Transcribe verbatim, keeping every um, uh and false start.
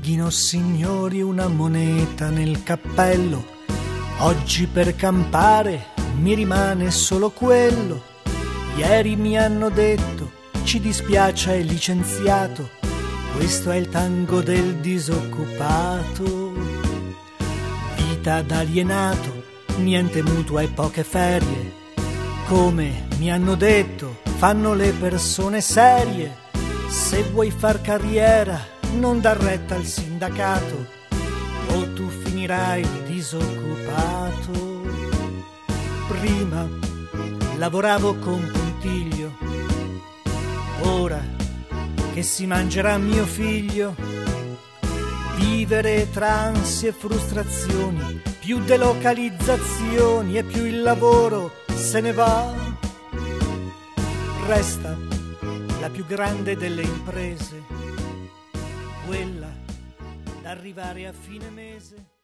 Neghino signori una moneta nel cappello, oggi per campare mi rimane solo quello. Ieri mi hanno detto ci dispiace hai licenziato, questo è il tango del disoccupato. Vita d'alienato, niente mutuo e poche ferie, come mi hanno detto fanno le persone serie. Se vuoi far carriera non dar retta al sindacato, o tu finirai disoccupato. Prima lavoravo con puntiglio, ora che si mangerà mio figlio. Vivere tra ansie e frustrazioni, più delocalizzazioni e più il lavoro se ne va. Resta la più grande delle imprese, quella d'arrivare a fine mese